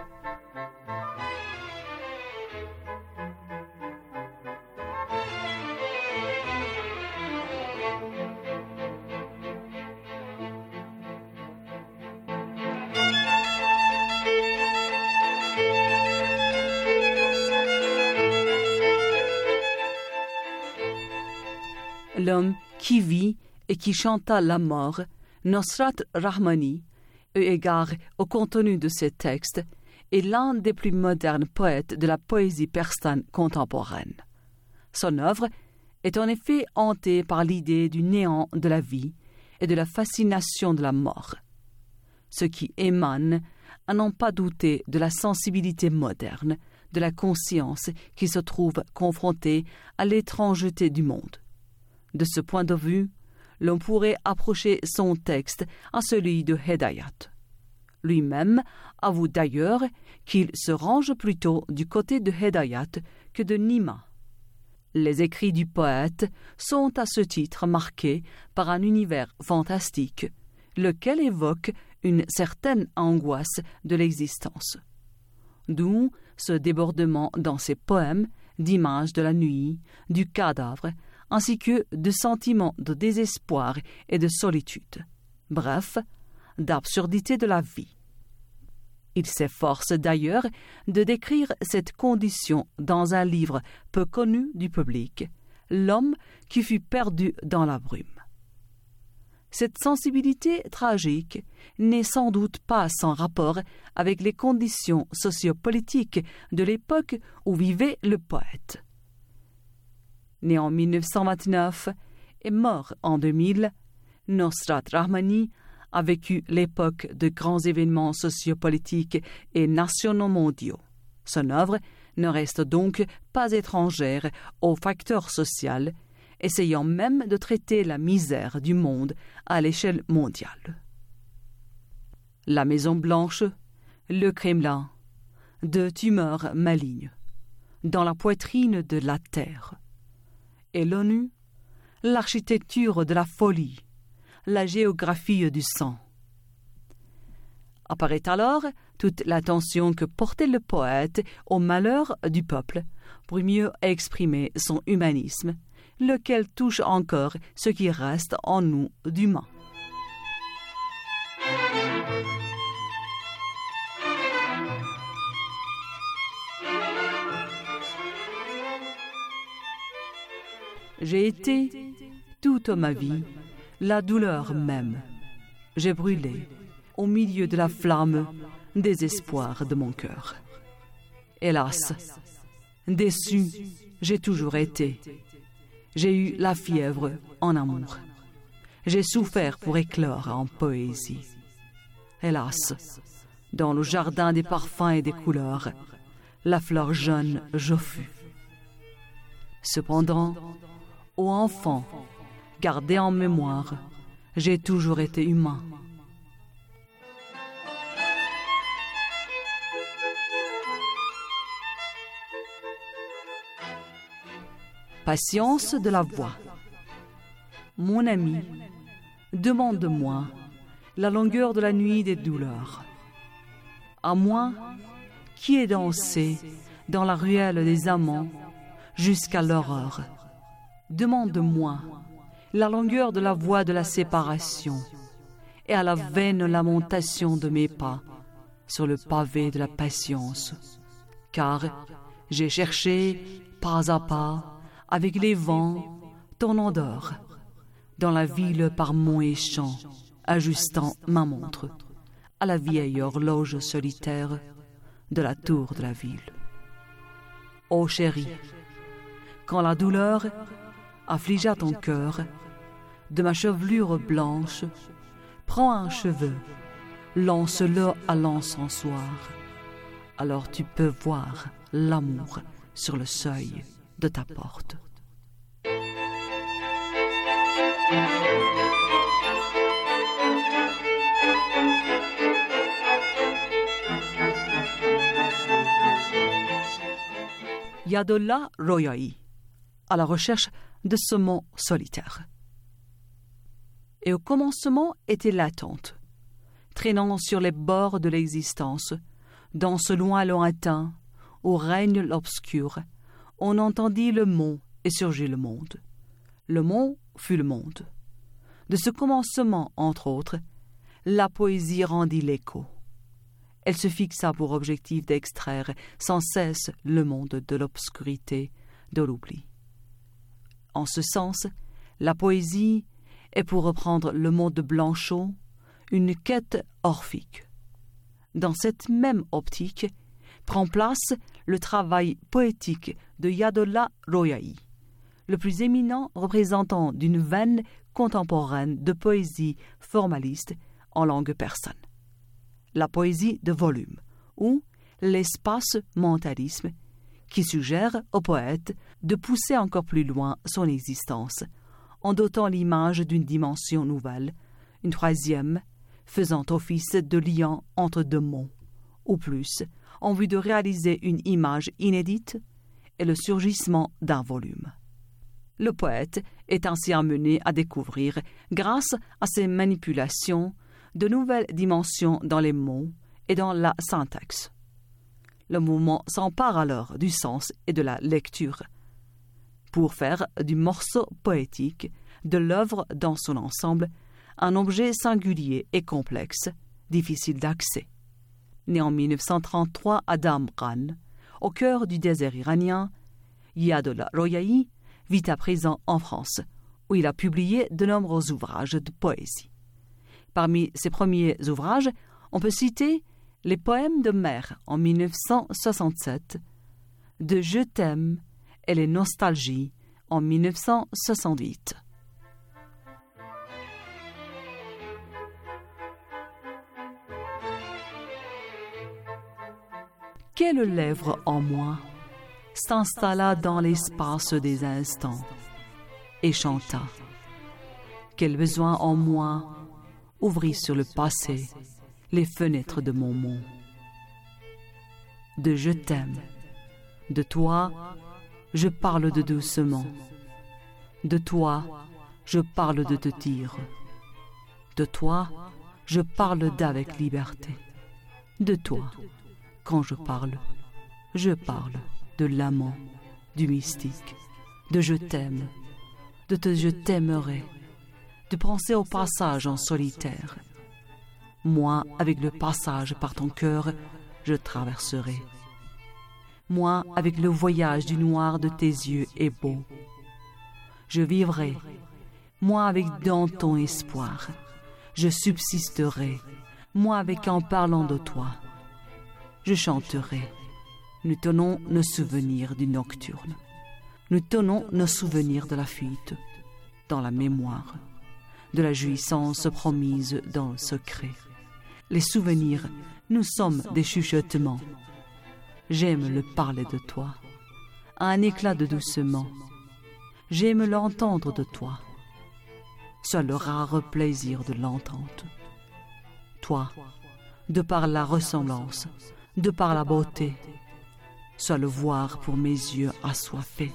Speaker 5: L'homme qui vit et qui chanta la mort, Nosrat Rahmani, eu égard au contenu de ses textes, est l'un des plus modernes poètes de la poésie persane contemporaine. Son œuvre est en effet hantée par l'idée du néant de la vie et de la fascination de la mort. Ce qui émane, à n'en pas douter, de la sensibilité moderne, de la conscience qui se trouve confrontée à l'étrangeté du monde. De ce point de vue, l'on pourrait approcher son texte à celui de Hedayat. Lui-même avoue d'ailleurs qu'il se range plutôt du côté de Hedayat que de Nima. Les écrits du poète sont à ce titre marqués par un univers fantastique, lequel évoque une certaine angoisse de l'existence. D'où ce débordement dans ses poèmes d'images de la nuit, du cadavre, ainsi que de sentiments de désespoir et de solitude, bref, d'absurdité de la vie. Il s'efforce d'ailleurs de décrire cette condition dans un livre peu connu du public, L'homme qui fut perdu dans la brume. Cette sensibilité tragique n'est sans doute pas sans rapport avec les conditions sociopolitiques de l'époque où vivait le poète. Né en mille neuf cent vingt-neuf et mort en deux mille, Nosrat Rahmani a vécu l'époque de grands événements sociopolitiques et nationaux mondiaux. Son œuvre ne reste donc pas étrangère au facteur social, essayant même de traiter la misère du monde à l'échelle mondiale. La Maison-Blanche, le Kremlin, deux tumeurs malignes, dans la poitrine de la Terre. Et l'ONU, l'architecture de la folie, la géographie du sang. Apparaît alors toute l'attention que portait le poète au malheur du peuple pour mieux exprimer son humanisme, lequel touche encore ce qui reste en nous d'humain. J'ai été, toute ma vie, la douleur même. J'ai brûlé au milieu de la flamme des espoirs de mon cœur. Hélas, déçu, j'ai toujours été. J'ai eu la fièvre en amour. J'ai souffert pour éclore en poésie. Hélas, dans le jardin des parfums et des couleurs, la fleur jaune je fus. Cependant, ô enfant, gardé en mémoire, j'ai toujours été humain. Patience de la voix. Mon ami, demande-moi la longueur de la nuit des douleurs. À moi, qui ai dansé dans la ruelle des amants jusqu'à l'horreur. Demande-moi la longueur de la voie de la séparation et à la vaine lamentation de mes pas sur le pavé de la patience. Car j'ai cherché pas à pas avec les vents ton odeur dans la ville par monts et champs, ajustant ma montre à la vieille horloge solitaire de la tour de la ville. Ô chérie, quand la douleur affligea ton cœur, de ma chevelure blanche, prends un cheveu, lance-le à l'encensoir. Alors tu peux voir l'amour sur le seuil de ta porte. Yadola Royai, à la recherche de ce mot solitaire. Et au commencement était l'attente, traînant sur les bords de l'existence, dans ce loin lointain où règne l'obscur, on entendit le mot et surgit le monde. Le mot fut le monde. De ce commencement, entre autres, la poésie rendit l'écho. Elle se fixa pour objectif d'extraire sans cesse le monde de l'obscurité, de l'oubli. En ce sens, la poésie est, pour reprendre le mot de Blanchot, une quête orphique. Dans cette même optique prend place le travail poétique de Yadola Royai, le plus éminent représentant d'une veine contemporaine de poésie formaliste en langue persane. La poésie de volume, ou l'espace-mentalisme, qui suggère au poète de pousser encore plus loin son existence, en dotant l'image d'une dimension nouvelle, une troisième, faisant office de liant entre deux mots, ou plus, en vue de réaliser une image inédite et le surgissement d'un volume. Le poète est ainsi amené à découvrir, grâce à ces manipulations, de nouvelles dimensions dans les mots et dans la syntaxe. Le mouvement s'empare alors du sens et de la lecture, pour faire du morceau poétique, de l'œuvre dans son ensemble, un objet singulier et complexe, difficile d'accès. Né en mille neuf cent trente-trois à Damran, au cœur du désert iranien, Yadola Royai vit à présent en France, où il a publié de nombreux ouvrages de poésie. Parmi ses premiers ouvrages, on peut citer les poèmes de mer en mille neuf cent soixante-sept, de Je t'aime et les nostalgies en mille neuf cent soixante-huit. Quelle lèvre en moi s'installa dans l'espace des instants et chanta. Quel besoin en moi ouvrit sur le passé les fenêtres de mon monde. De je t'aime, de toi, je parle de doucement. De toi, je parle de te dire. De toi, je parle d'avec liberté. De toi, quand je parle, je parle de l'amant, du mystique, de je t'aime, de te je t'aimerai, de penser au passage en solitaire. Moi, avec le passage par ton cœur, je traverserai. Moi, avec le voyage du noir de tes yeux est beau. Je vivrai, moi avec dans ton espoir. Je subsisterai, moi avec en parlant de toi. Je chanterai. Nous tenons nos souvenirs du nocturne. Nous tenons nos souvenirs de la fuite, dans la mémoire, de la jouissance promise dans le secret. Les souvenirs, nous sommes des chuchotements. J'aime le parler de toi, un éclat de doucement. J'aime l'entendre de toi, soit le rare plaisir de l'entente. Toi, de par la ressemblance, de par la beauté, soit le voir pour mes yeux assoiffés.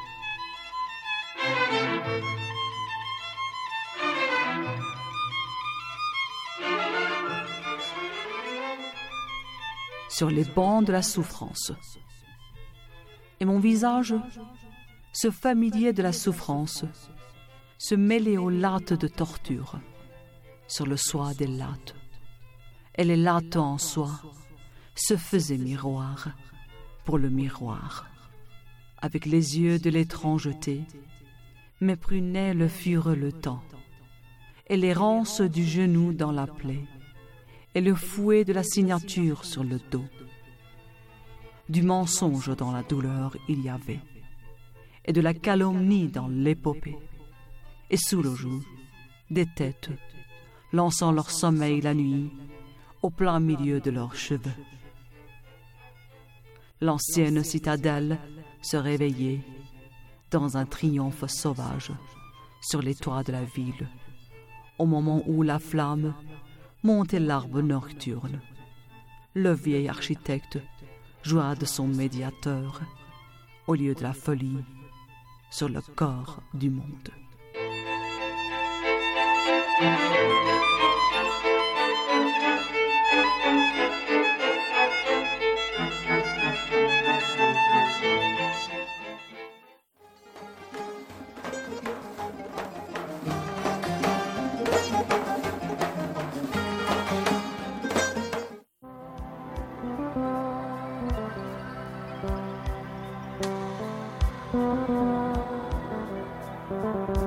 Speaker 5: Sur les bancs de la souffrance. Et mon visage, ce familier de la souffrance, se mêlait aux lattes de torture, sur le soie des lattes. Et les lattes en soie se faisaient miroir pour le miroir. Avec les yeux de l'étrangeté, mes prunelles furent le temps, et l'errance du genou dans la plaie, et le fouet de la signature sur le dos. Du mensonge dans la douleur il y avait, et de la calomnie dans l'épopée, et sous le joug, des têtes, lançant leur sommeil la nuit, au plein milieu de leurs cheveux. L'ancienne citadelle se réveillait dans un triomphe sauvage sur les toits de la ville, au moment où la flamme montait l'arbre nocturne. Le vieil architecte joua de son médiateur au lieu de la folie sur le corps du monde.
Speaker 6: Thank you.